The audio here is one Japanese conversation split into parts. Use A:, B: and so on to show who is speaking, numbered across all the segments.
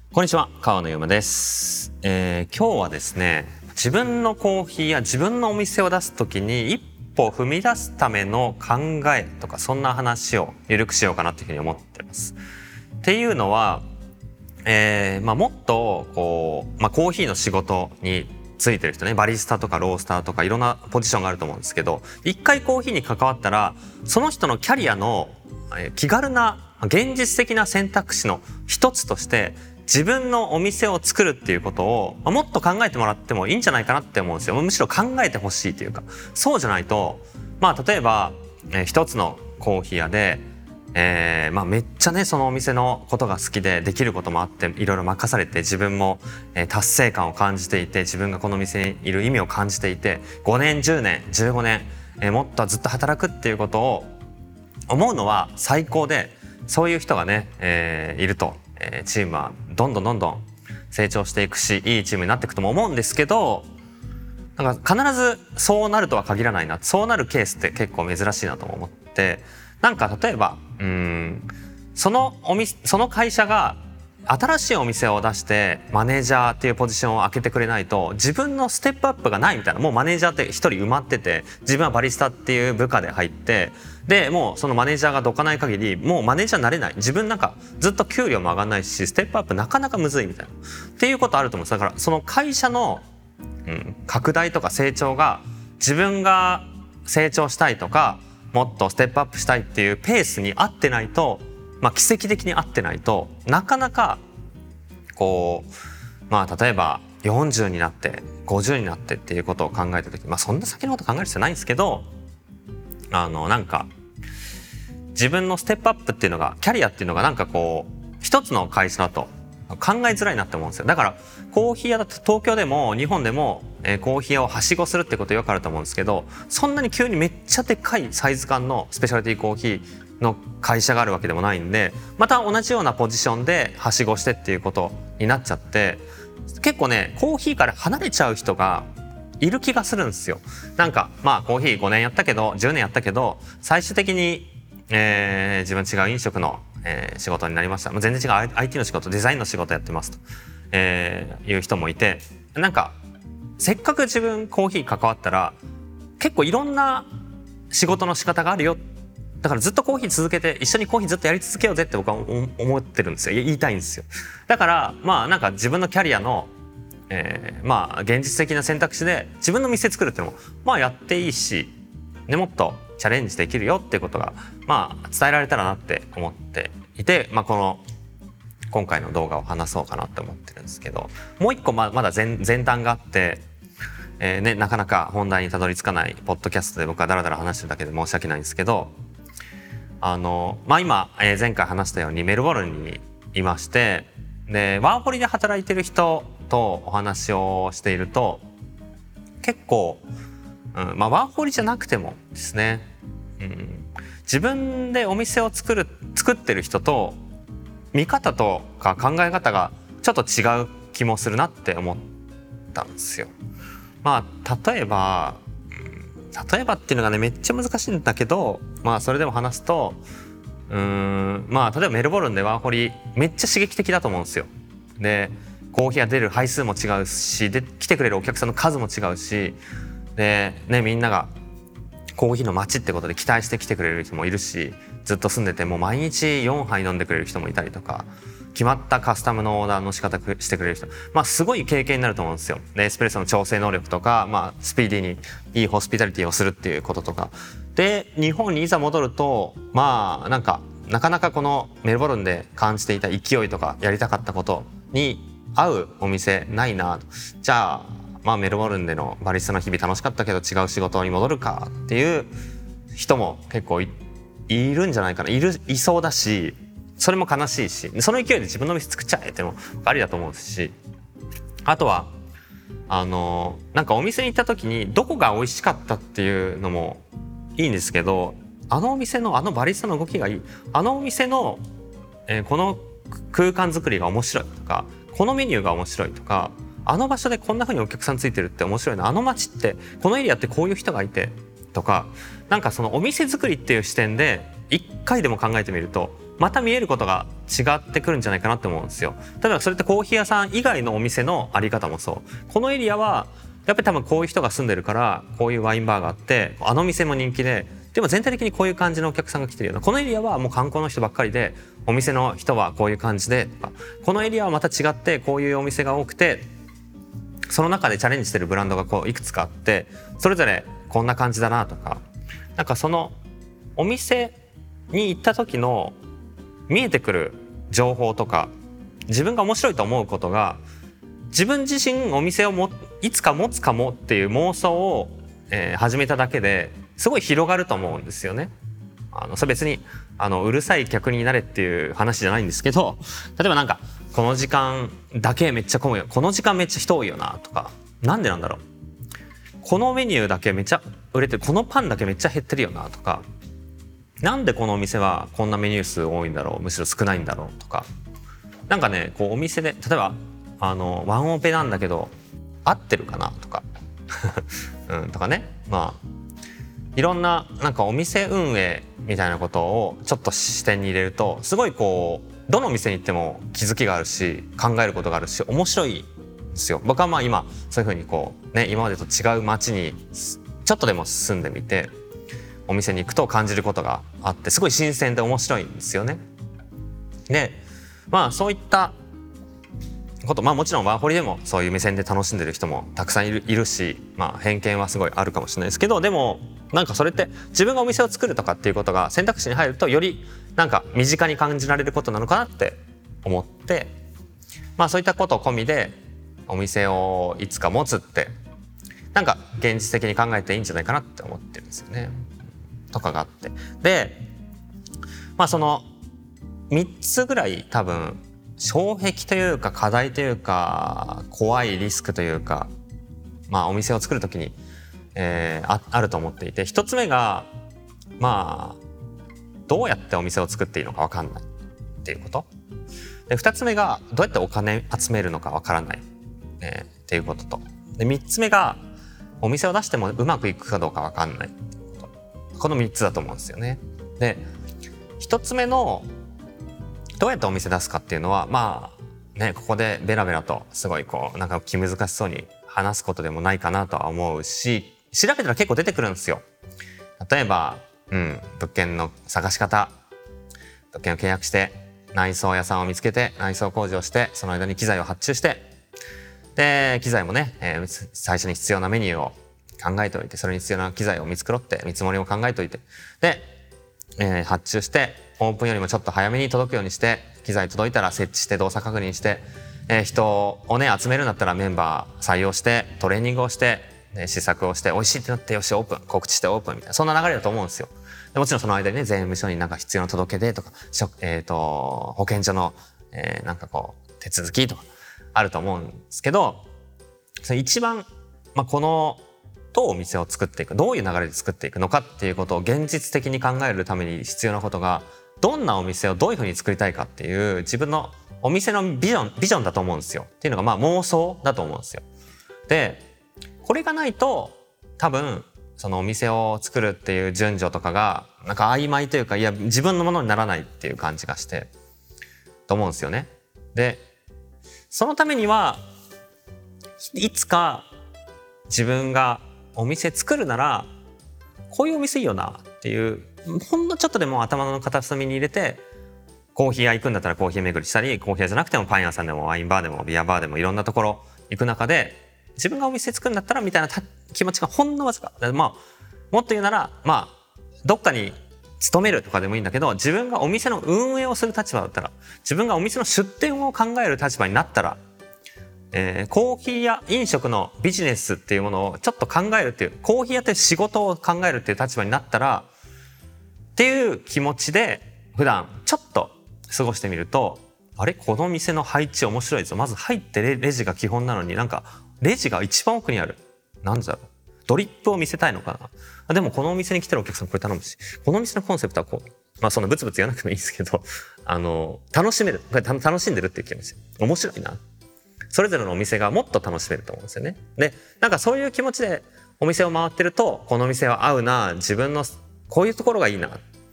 A: こんにちは、川野ゆうまです。今日はですね、自分のコーヒーや自分のお店を出すときに一歩踏み出すための考えとか、そんな話をゆるくしようかなというふうに思っています。っていうのは、もっとコーヒーの仕事についてる人ね、バリスタとかロースターとかいろんなポジションがあると思うんですけど、一回コーヒーに関わったらその人のキャリアの気軽な現実的な選択肢の一つとして自分のお店を作るっていうことをもっと考えてもらってもいいんじゃないかなって思うんですよ。むしろ考えてほしいというか、そうじゃないと例えば一つのコーヒー屋でめっちゃねそのお店のことが好きでできることもあっていろいろ任されて自分も達成感を感じていて自分がこの店にいる意味を感じていて5年10年15年もっとずっと働くっていうことを思うのは最高で、そういう人がねいるとチームはどんどん成長していくしいいチームになっていくとも思うんですけど、なんか必ずそうなるとは限らないな、そうなるケースって結構珍しいなと思って、なんか例えばその会社が新しいお店を出してマネージャーっていうポジションを開けてくれないと自分のステップアップがないみたいな、もうマネージャーって一人埋まってて自分はバリスタっていう部下で入ってでもうそのマネージャーがどかない限りもうマネージャーになれない、自分なんかずっと給料も上がらないしステップアップなかなかむずいみたいなっていうことあると思うんです。だからその会社の拡大とか成長が自分が成長したいとかもっとステップアップしたいっていうペースに合ってないと、奇跡的に合ってないとなかなか例えば40になって50になってっていうことを考えた時、そんな先のこと考える必要ないんですけど、なんか自分のステップアップっていうのがキャリアっていうのが一つの会社だと考えづらいなって思うんですよ。だからコーヒー屋だと東京でも日本でもコーヒー屋をはしごするってことよくあると思うんですけど、そんなに急にめっちゃでかいサイズ感のスペシャリティコーヒーの会社があるわけでもないんで、また同じようなポジションではしごしてっていうことになっちゃって、結構ねコーヒーから離れちゃう人がいる気がするんですよ。なんかコーヒー5年やったけど10年やったけど最終的に、自分違う飲食の仕事になりました、全然違う IT の仕事デザインの仕事やってますと、いう人もいて、なんかせっかく自分コーヒー関わったら結構いろんな仕事の仕方があるよ、だからずっとコーヒー続けて一緒にコーヒーずっとやり続けようぜって僕は思ってるんですよ。言いたいんですよ。だからなんか自分のキャリアの現実的な選択肢で自分の店作るっていうのもやっていいし、もっとチャレンジできるよっていうことが伝えられたらなって思っていて、今回の動画を話そうかなって思ってるんですけど、もう一個まだ前段があって、なかなか本題にたどり着かないポッドキャストで僕はダラダラ話してるだけで申し訳ないんですけど、今、前回話したようにメルボルンにいまして、でワーホリで働いてる人とお話をしていると結構、ワーホリじゃなくてもですね、自分でお店を作ってる人と見方とか考え方がちょっと違う気もするなって思ったんですよ。例えばっていうのがねめっちゃ難しいんだけど、それでも話すと例えばメルボルンでワーホリめっちゃ刺激的だと思うんですよ。でコーヒーが出る杯数も違うし、で来てくれるお客さんの数も違うし、でみんながコーヒーの街ってことで期待して来てくれる人もいるし、ずっと住んでてもう毎日4杯飲んでくれる人もいたりとか、決まったカスタムのオーダーの仕方してくれる人、すごい経験になると思うんですよ。でエスプレッソの調整能力とか、スピーディーにいいホスピタリティをするっていうこととかで、日本にいざ戻るとなかなかこのメルボルンで感じていた勢いとかやりたかったことに合うお店ないな。じゃあメルボルンでのバリスタの日々楽しかったけど違う仕事に戻るかっていう人も結構 いるんじゃないかな、いそうだし、それも悲しいし、その勢いで自分の店作っちゃえってのもありだと思うし、あとはなんかお店に行った時にどこが美味しかったっていうのもいいんですけど、あのお店のバリスタの動きがいい、あのお店の、この空間作りが面白いとか、このメニューが面白いとか、あの場所でこんな風にお客さんついてるって面白いな、あの街ってこのエリアってこういう人がいてとか、なんかそのお店作りっていう視点で一回でも考えてみるとまた見えることが違ってくるんじゃないかなって思うんですよ。例えばそれってコーヒー屋さん以外のお店のあり方もそう。このエリアはやっぱり多分こういう人が住んでるからこういうワインバーがあって、あの店も人気で、でも全体的にこういう感じのお客さんが来てるような、このエリアはもう観光の人ばっかりでお店の人はこういう感じでとか、このエリアはまた違ってこういうお店が多くて、その中でチャレンジしてるブランドがこういくつかあってそれぞれこんな感じだなとか、なんかそのお店に行った時の見えてくる情報とか自分が面白いと思うことが、自分自身お店をいつか持つかもっていう妄想を、始めただけですごい広がると思うんですよね。それ別にうるさい客になれっていう話じゃないんですけど、例えばなんかこの時間だけめっちゃ混むよ、この時間めっちゃ人多いよなとか、なんでなんだろう、このメニューだけめっちゃ売れてる、このパンだけめっちゃ減ってるよなとか、なんでこのお店はこんなメニュー数多いんだろう、むしろ少ないんだろうとか、なんかねこうお店で例えばワンオペなんだけど合ってるかなとかとかね、まあいろんななんかお店運営みたいなことをちょっと視点に入れると、すごいこうどの店に行っても気づきがあるし考えることがあるし面白いんですよ。僕はまあ今そういうふうにこうね、今までと違う街にちょっとでも住んでみてお店に行くと感じることがあって、すごい新鮮で面白いんですよね。でまあそういったこと、まあもちろんワーホリでもそういう目線で楽しんでる人もたくさんいるし、まあ偏見はすごいあるかもしれないですけど、でもなんかそれって自分がお店を作るとかっていうことが選択肢に入るとよりなんか身近に感じられることなのかなって思って、まあそういったこと込みでお店をいつか持つってなんか現実的に考えていいんじゃないかなって思ってるんですよね。とかがあって、でまあその3つぐらい多分障壁というか課題というか怖いリスクというか、まあお店を作るときに、あると思っていて、1つ目がまあどうやってお店を作っていいのか分かんないっていうこと。で2つ目がどうやってお金集めるのか分からない、っていうことと、で3つ目がお店を出してもうまくいくかどうか分かんないっていうこと。この3つだと思うんですよね。で1つ目のどうやってお店出すかっていうのはまあね、ここでベラベラとすごいこうなんか気難しそうに話すことでもないかなとは思うし、調べたら結構出てくるんですよ。例えば、物件の探し方、物件を契約して内装屋さんを見つけて内装工事をして、その間に機材を発注して、で機材もね、最初に必要なメニューを考えておいて、それに必要な機材を見繕って見積もりを考えておいて、で、発注してオープンよりもちょっと早めに届くようにして、機材届いたら設置して動作確認して、人をね集めるんだったらメンバー採用してトレーニングをして、試作をして美味しいってなってよしオープン、告知してオープンみたいな、そんな流れだと思うんですよ。でもちろんその間にね税務署になんか必要な届け出とか、保健所の、なんかこう手続きとかあると思うんですけど、それ一番、このどうお店を作っていく、どういう流れで作っていくのかっていうことを現実的に考えるために必要なことが、どんなお店をどういうふうに作りたいかっていう自分のお店のビジョンだと思うんですよ。っていうのが妄想だと思うんですよ。でこれがないと多分そのお店を作るっていう順序とかがなんか曖昧というか、いや自分のものにならないっていう感じがしてと思うんですよね。でそのためにはいつか自分がお店作るならこういうお店いいよなっていう、ほんのちょっとでも頭の片隅に入れて、コーヒー屋行くんだったらコーヒー巡りしたり、コーヒー屋じゃなくてもパン屋さんでもワインバーでもビアバーでもいろんなところ行く中で、自分がお店作るんだったらみたいな気持ちがほんのわずか、もっと言うならどっかに勤めるとかでもいいんだけど、自分がお店の運営をする立場だったら、自分がお店の出店を考える立場になったら、コーヒーや飲食のビジネスっていうものをちょっと考えるっていう、コーヒー屋って仕事を考えるっていう立場になったらっていう気持ちで普段ちょっと過ごしてみると、あれこの店の配置面白いぞ、まず入ってレジが基本なのになんかレジが一番奥にある、なんだろう、ドリップを見せたいのかな、でもこのお店に来てるお客さんこれ頼むし、この店のコンセプトはこう、そんなブツブツ言わなくてもいいですけど、楽しめる、楽しんでるっていう気持ち、面白いな、それぞれのお店がもっと楽しめると思うんですよね。でなんかそういう気持ちでお店を回ってると、この店は合うな、自分のこういうところがいいなっ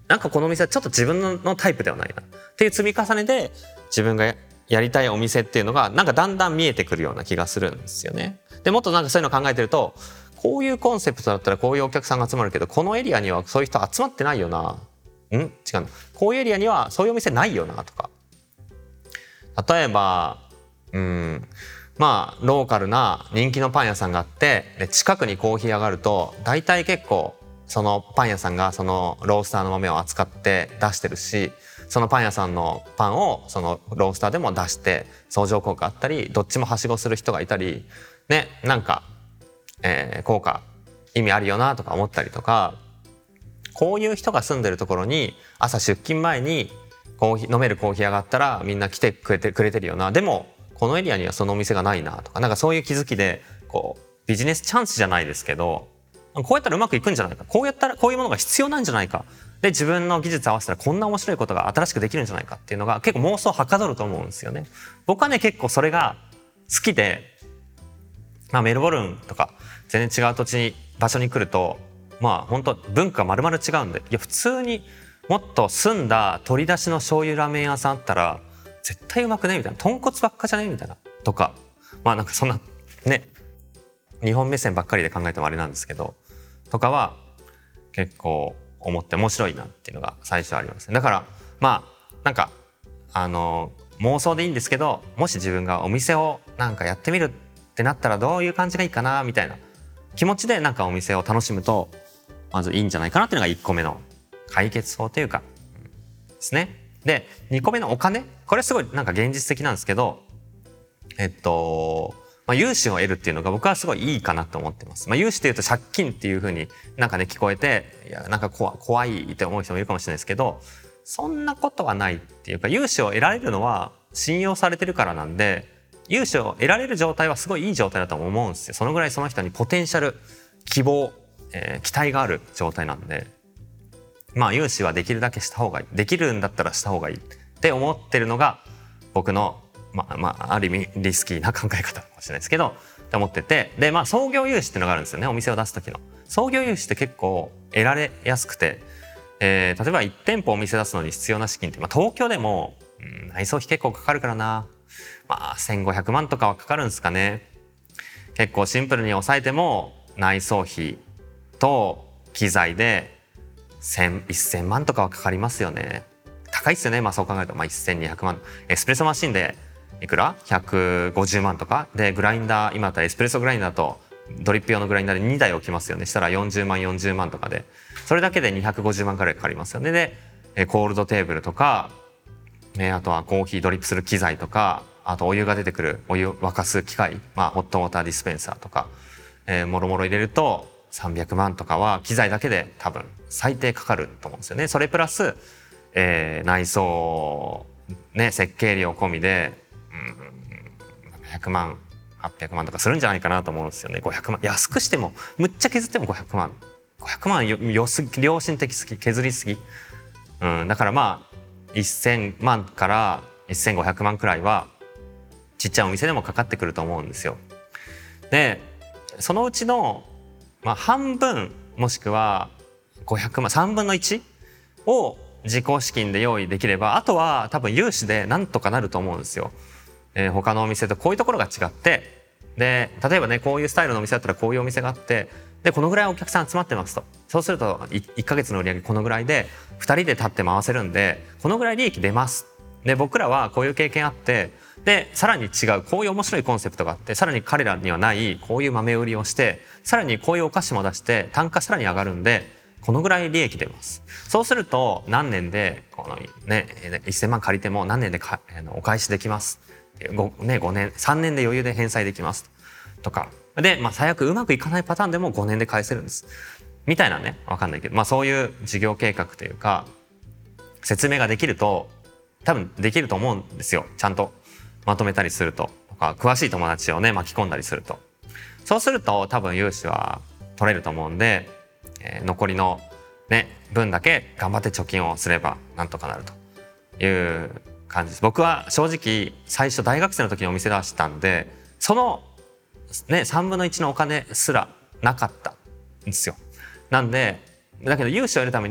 A: なんかこのお店はちょっと自分のタイプではないなっていう積み重ねで、自分がやりたいお店っていうのがなんかだんだん見えてくるような気がするんですよね。でもっとなんかそういうのを考えてると、こういうコンセプトだったらこういうお客さんが集まるけど、このエリアにはそういう人集まってないよな、違うな、こういうエリアにはそういうお店ないよなとか、例えばまあローカルな人気のパン屋さんがあって、で近くにコーヒー上がると大体結構そのパン屋さんがそのロースターの豆を扱って出してるし、そのパン屋さんのパンをそのロースターでも出して相乗効果あったり、どっちもはしごする人がいたりね、なんか、効果意味あるよなとか思ったりとか、こういう人が住んでるところに朝出勤前にコーヒー飲めるコーヒー屋があったらみんな来てくれてるよな、でもこのエリアにはそのお店がないなとか、なんかそういう気づきでこうビジネスチャンスじゃないですけど、こうやったらうまくいくんじゃないか、こうやったらこういうものが必要なんじゃないか、で自分の技術合わせたらこんな面白いことが新しくできるんじゃないかっていうのが結構妄想はかどると思うんですよね。僕はね結構それが好きで、メルボルンとか全然違う土地に場所に来ると本当文化丸々違うんで、いや普通にもっと澄んだ鶏だしの醤油ラーメン屋さんあったら絶対うまくねみたいな、豚骨ばっかじゃねみたいなとか、なんかそんなね日本目線ばっかりで考えてもあれなんですけどとかは結構思って面白いなっていうのが最初あります。だからなんか妄想でいいんですけど、もし自分がお店をなんかやってみるってなったらどういう感じがいいかなみたいな気持ちでなんかお店を楽しむとまずいいんじゃないかなっていうのが1個目の解決法というかですね。で2個目のお金、これすごいなんか現実的なんですけど、融資を得るっていうのが僕はすごいいいかなと思ってます。融資っていうと借金っていう風になんかね聞こえて、いやなんか怖いって思う人もいるかもしれないですけど、そんなことはないっていうか、融資を得られるのは信用されてるからなんで、融資を得られる状態はすごいいい状態だと思うんですよ。そのぐらいその人にポテンシャル、希望、期待がある状態なんで、融資はできるだけした方がいい、できるんだったらした方がいいって思ってるのが僕のある意味リスキーな考え方かもしれないですけどって思ってて、で創業融資っていうのがあるんですよね。お店を出す時の創業融資って結構得られやすくて、例えば1店舗お店出すのに必要な資金って、東京でも、内装費結構かかるからな、1500万とかはかかるんですかね。結構シンプルに抑えても内装費と機材で1000万とかはかかりますよね。高いですよね。そう考えると1200万。エスプレッソマシンでいくら150万とかで、グラインダー今だったらエスプレッソグラインダーとドリップ用のグラインダーで2台置きますよね。したら40万とかで、それだけで250万くらいかかりますよね。でコールドテーブルとか、あとはコーヒードリップする機材とか、あとお湯が出てくるお湯沸かす機械、ホットウォーターディスペンサーとか、もろもろ入れると300万とかは機材だけで多分最低かかると思うんですよね。それプラス、内装、設計料込みで、700万800万とかするんじゃないかなと思うんですよね。500万安くしてもむっちゃ削っても500万良心的すぎ、削りすぎ、だから1000万から1500万くらいはちっちゃいお店でもかかってくると思うんですよ。でそのうちの、半分もしくは500万3分の1を自己資金で用意できれば、あとは多分融資でなんとかなると思うんですよ。他のお店とこういうところが違って、で例えばねこういうスタイルのお店だったらこういうお店があって、でこのぐらいお客さん集まってますと、そうすると 1ヶ月の売り上げこのぐらいで2人で立って回せるんでこのぐらい利益出ます。で僕らはこういう経験あって、でさらに違うこういう面白いコンセプトがあって、さらに彼らにはないこういう豆売りをして、さらにこういうお菓子も出して単価さらに上がるんでこのぐらい利益出ます。そうすると何年で1000万借りても何年でお返しできます。5年3年で余裕で返済できますとかで、最悪うまくいかないパターンでも5年で返せるんですみたいなね、分かんないけど、そういう事業計画というか説明ができると多分できると思うんですよ。ちゃんとまとめたりするとか、詳しい友達をね巻き込んだりすると、そうすると多分融資は取れると思うんで、残りの分だけ頑張って貯金をすればなんとかなるという感じです。僕は正直最初大学生の時にお店出したんで、その3分の1のお金すらなかったんですよ。なんでだけど融資を得るためには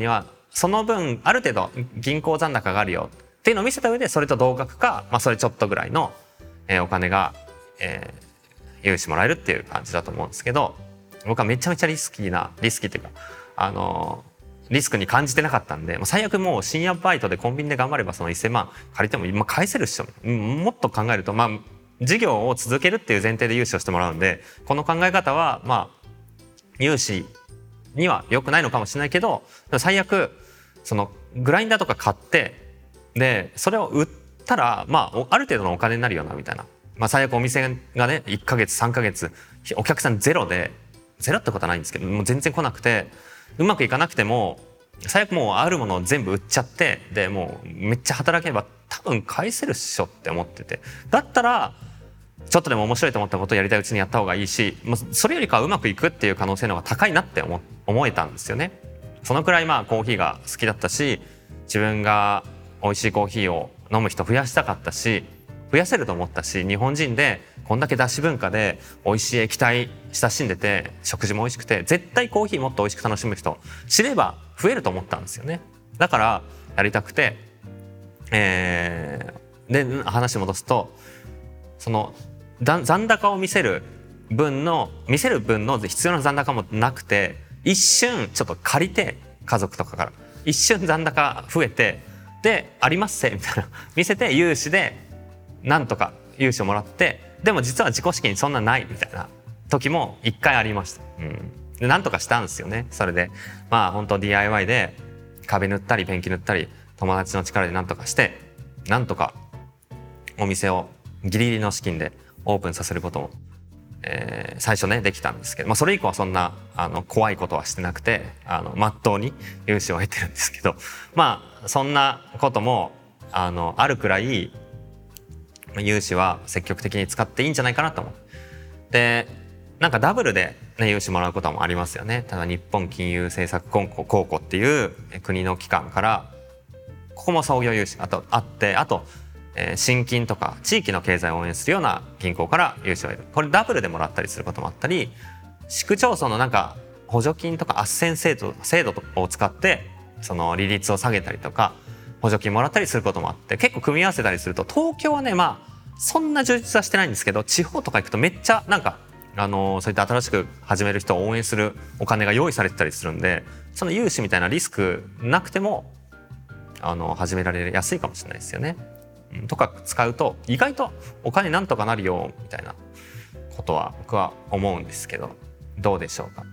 A: その分ある程度銀行残高があるよっていうのを見せた上で、それと同額か、それちょっとぐらいのお金が融資もらえるっていう感じだと思うんですけど、僕はめちゃめちゃリスキーっていうかリスクに感じてなかったんで、最悪もう深夜バイトでコンビニで頑張ればその1000万借りても返せるっしょ。もっと考えると事業を続けるっていう前提で融資をしてもらうんで、この考え方は融資には良くないのかもしれないけど、最悪そのグラインダーとか買ってでそれを売ったらある程度のお金になるよなみたいな、最悪お店がね1ヶ月3ヶ月お客さんゼロってことはないんですけど、もう全然来なくてうまくいかなくても最悪もうあるものを全部売っちゃってでもうめっちゃ働けば多分返せるっしょって思ってて、だったらちょっとでも面白いと思ったことをやりたいうちにやった方がいいし、それよりかはうまくいくっていう可能性の方が高いなって思えたんですよね。そのくらいコーヒーが好きだったし、自分が美味しいコーヒーを飲む人増やしたかったし、増やせると思ったし、日本人でこんだけだし文化で美味しい液体親しんでて食事も美味しくて、絶対コーヒーもっと美味しく楽しむ人知れば増えると思ったんですよね。だからやりたくて、で話戻すと、その残高を見せる分の必要な残高もなくて、一瞬ちょっと借りて家族とかから一瞬残高増えてでありますせみたいな見せて融資でなんとか融資をもらって、でも実は自己資金そんなないみたいな時も一回ありました。でなんとかしたんですよね。それで本当 DIY で壁塗ったりペンキ塗ったり友達の力でなんとかしてなんとかお店をギリギリの資金でオープンさせることも、最初ねできたんですけど、それ以降はそんな怖いことはしてなくて真っ当に融資を得てるんですけど、そんなこともあるくらい融資は積極的に使っていいんじゃないかなと思う。でダブルで、融資もらうこともありますよね。ただ日本金融政策公庫っていう国の機関からここも創業融資あって、あと新金とか地域の経済を応援するような銀行から融資を得る、これダブルでもらったりすることもあったり、市区町村の補助金とか斡旋制度を使ってその利率を下げたりとか補助金もらったりすることもあって、結構組み合わせたりすると東京はねそんな充実はしてないんですけど、地方とか行くとめっちゃそういった新しく始める人を応援するお金が用意されてたりするんで、その融資みたいなリスクなくても始められやすいかもしれないですよね。とか使うと意外とお金なんとかなるよみたいなことは僕は思うんですけど、どうでしょうか。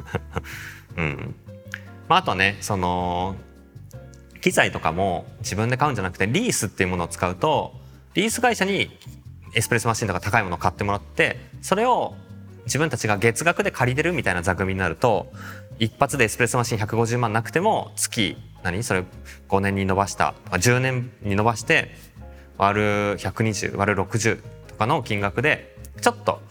A: あとはね、その機材とかも自分で買うんじゃなくてリースっていうものを使うと、リース会社にエスプレッソマシンとか高いものを買ってもらって、それを自分たちが月額で借りてるみたいな座組になると、一発でエスプレッソマシン150万なくても月それ5年に伸ばした10年に伸ばして割る120割る60とかの金額でちょっと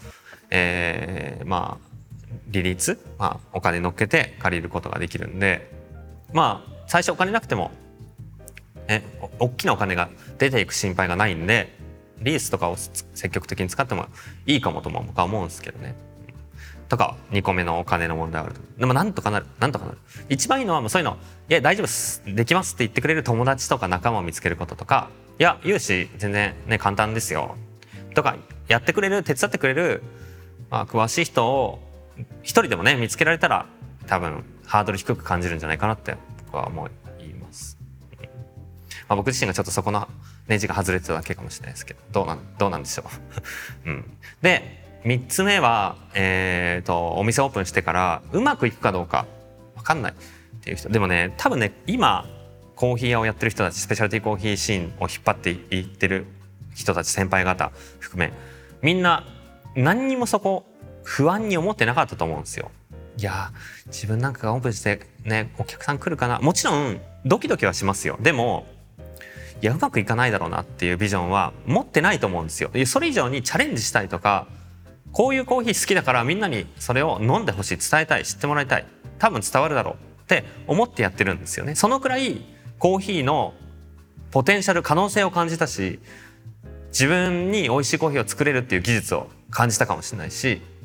A: 利率、お金乗っけて借りることができるんで、最初お金なくても大きなお金が出ていく心配がないんで、リースとかを積極的に使ってもいいかもとも僕は思うんですけどね。とか2個目のお金の問題があると、でもなんとかなる。一番いいのはそういうのいや大丈夫ですできますって言ってくれる友達とか仲間を見つけることとか、いや融資全然ね簡単ですよとかやってくれる手伝ってくれる、詳しい人を一人でもね見つけられたら多分ハードル低く感じるんじゃないかなって僕は思います。僕自身がちょっとそこのネジが外れてただけかもしれないですけど、どうなんでしょう。で3つ目は、お店オープンしてからうまくいくかどうか分かんないっていう人でもね、多分ね今コーヒー屋をやってる人たち、スペシャルティーコーヒーシーンを引っ張っていってる人たち、先輩方含めみんな何にもそこ不安に思ってなかったと思うんですよ。いや自分なんかがオープンしてねお客さん来るかな、もちろんドキドキはしますよ。でもいやうまくいかないだろうなっていうビジョンは持ってないと思うんですよ。それ以上にチャレンジしたいとか、こういうコーヒー好きだからみんなにそれを飲んでほしい、伝えたい、知ってもらいたい、多分伝わるだろうって思ってやってるんですよね。そのくらいコーヒーのポテンシャル、可能性を感じたし、自分に美味しいコーヒーを作れるっていう技術を感じたかもしれないし、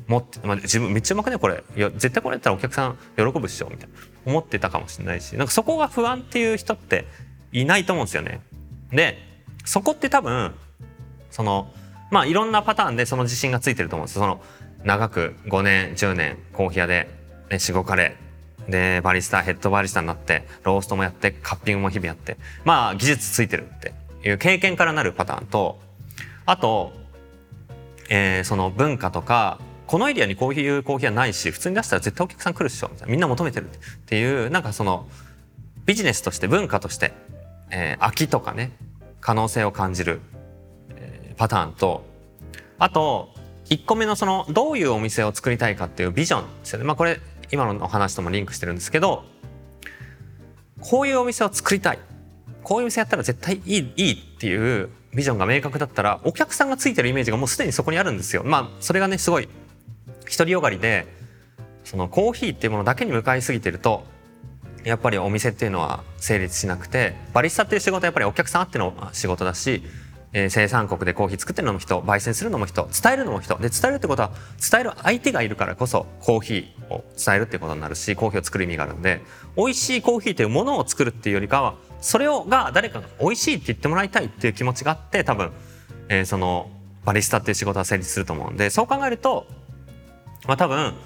A: 持って、自分めっちゃうまくねこれ、いや絶対これやったらお客さん喜ぶっしょみたいな思ってたかもしれないし、なんかそこが不安っていう人っていないと思うんですよね。でそこって多分いろんなパターンでその自信がついてると思うんですよ。長く5年10年コーヒー屋で、ね、しごかれでバリスタヘッドバリスタになってローストもやってカッピングも日々やって技術ついてるっていう経験からなるパターンと、あと、その文化とかこのエリアにこういうコーヒーはないし普通に出したら絶対お客さん来るっしょみたいな、みんな求めてるっていうなんかビジネスとして文化として、空きとかね可能性を感じる、パターンと、あと1個目のどういうお店を作りたいかっていうビジョンですよね。これ今のお話ともリンクしてるんですけど、こういうお店を作りたい、こういうお店やったら絶対いいっていうビジョンが明確だったらお客さんがついてるイメージがもうすでにそこにあるんですよ。それがねすごい独りよがりでコーヒーっていうものだけに向かいすぎてるとやっぱりお店っていうのは成立しなくて、バリスタっていう仕事はやっぱりお客さんあっての仕事だし、生産国でコーヒー作ってるのも人、焙煎するのも人、伝えるのも人で、伝えるってことは伝える相手がいるからこそコーヒーを伝えるっていうことになるし、コーヒーを作る意味があるんで、美味しいコーヒーというものを作るっていうよりかはそれが誰かが美味しいって言ってもらいたいっていう気持ちがあって多分、バリスタっていう仕事は成立すると思うんで、そう考えると多分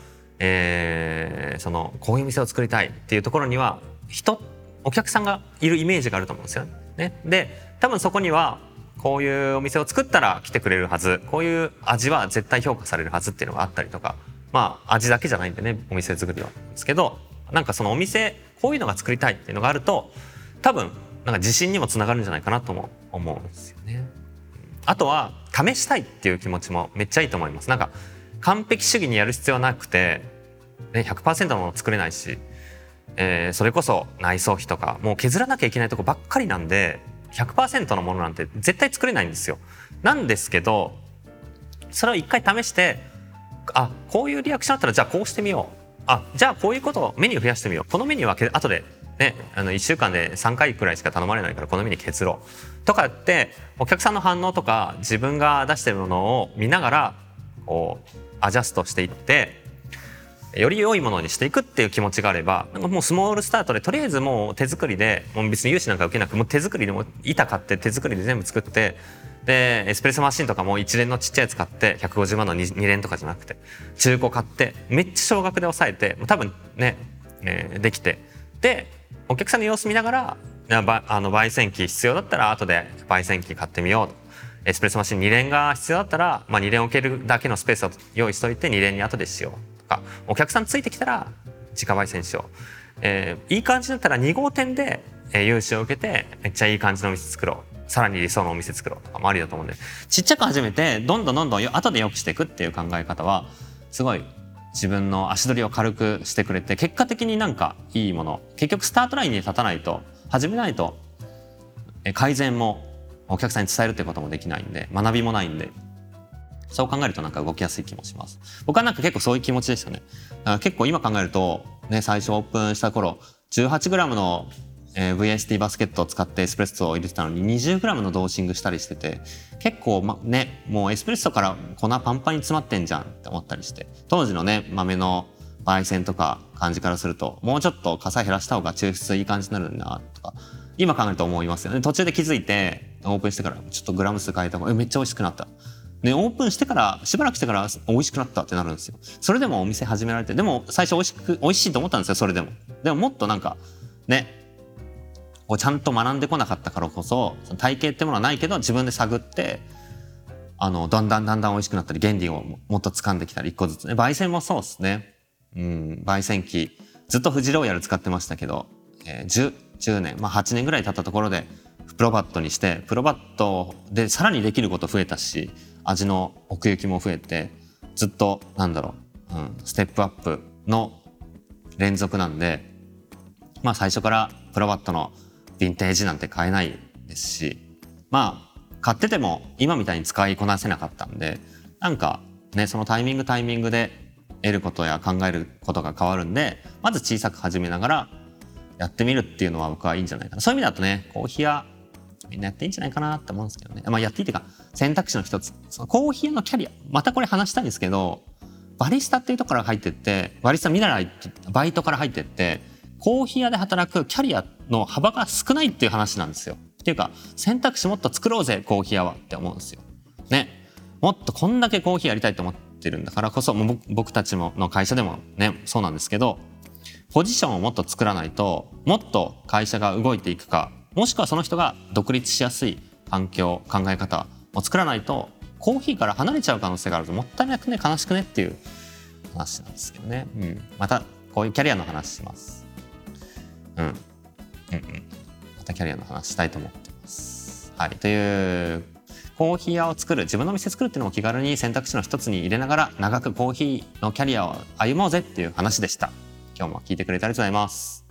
A: こういう店を作りたいっていうところにはお客さんがいるイメージがあると思うんですよね。で多分そこにはこういうお店を作ったら来てくれるはず、こういう味は絶対評価されるはずっていうのがあったりとか、味だけじゃないんでねお店作りはですけど、なんかお店こういうのが作りたいっていうのがあると多分なんか自信にもつながるんじゃないかなとも思うんですよね。あとは試したいっていう気持ちもめっちゃいいと思います。なんか完璧主義にやる必要はなくて、100% のもの作れないし、それこそ内装費とかもう削らなきゃいけないとこばっかりなんで 100% のものなんて絶対作れないんですよ。なんですけどそれを一回試して、こういうリアクションだったらじゃあこうしてみよう、じゃあこういうことをメニュー増やしてみよう、このメニューは後でね1週間で3回くらいしか頼まれないからこのメニュー削ろうとかってお客さんの反応とか自分が出してるものを見ながらこうアジャストしていってより良いものにしていくっていう気持ちがあれば、なんかもうスモールスタートでとりあえずもう手作りでもう別に融資なんか受けなくもう手作りでも板買って手作りで全部作って、でエスプレッソマシンとかも一連のちっちゃいやつ買って150万の 2連とかじゃなくて中古買ってめっちゃ少額で抑えて多分ね、できて、でお客さんの様子見ながら焙煎機必要だったら後で焙煎機買ってみようと、エスプレッソマシン2連が必要だったら、2連置けるだけのスペースを用意しといて2連に後でしようとか、お客さんついてきたら自家焙煎しよう、いい感じだったら2号店で融資を受けてめっちゃいい感じのお店作ろう、さらに理想のお店作ろうとかもありだと思うんで、ちっちゃく始めてどんどん後で良くしていくっていう考え方はすごい自分の足取りを軽くしてくれて、結果的になんかいいもの、結局スタートラインに立たないと始めないと改善もお客さんに伝えるってこともできないんで、学びもないんで、そう考えるとなんか動きやすい気もします。僕はなんか結構そういう気持ちですよね。だから結構今考えるとね、最初オープンした頃 18g のVST バスケットを使ってエスプレッソを入れてたのに 20g のドーシングしたりしてて、結構ねもうエスプレッソから粉パンパンに詰まってんじゃんって思ったりして、当時のね豆の焙煎とか感じからするともうちょっとかさ減らした方が抽出いい感じになるんだなとか今考えると思いますよね。途中で気づいてオープンしてからちょっとグラム数変えた方がめっちゃ美味しくなった、ね、オープンしてからしばらくしてから美味しくなったってなるんですよ。それでもお店始められて、でも最初美味しいと思ったんですよ。それでももっとなんかねこうちゃんと学んでこなかったからこそ、体系ってものはないけど自分で探ってだんだん美味しくなったり原理をもっと掴んできたり一個ずつね。焙煎もそうですね。焙煎機ずっとフジローヤル使ってましたけど、10年、8年ぐらい経ったところでプロバットにして、プロバットでさらにできること増えたし味の奥行きも増えて、ずっとステップアップの連続なんで、最初からプロバットのヴィンテージなんて買えないですし、買ってても今みたいに使いこなせなかったんで、なんかねそのタイミングで得ることや考えることが変わるんで、まず小さく始めながらやってみるっていうのは僕はいいんじゃないかな。そういう意味だとねコーヒーはみんなやっていいんじゃないかなって思うんですけどね。やっていいっていうか選択肢の一つ、そのコーヒーのキャリア、またこれ話したいんですけど、 バリスタっていうところから入ってって、バリスタ見習いバイトから入ってって、コーヒー屋で働くキャリアの幅が少ないっていう話なんですよ。っていうか選択肢もっと作ろうぜコーヒー屋はって思うんですよね。もっとこんだけコーヒーやりたいと思ってるんだからこそ、僕たちもの会社でもねそうなんですけど、ポジションをもっと作らないと、もっと会社が動いていくか、もしくはその人が独立しやすい環境、考え方を作らないとコーヒーから離れちゃう可能性があると、もったいなくね、悲しくねっていう話なんですけどね。またこういうキャリアの話します。またキャリアの話したいと思ってます。はい、というコーヒー屋を作る、自分の店作るっていうのも気軽に選択肢の一つに入れながら長くコーヒーのキャリアを歩もうぜっていう話でした。今日も聞いてくれてありがとうございます。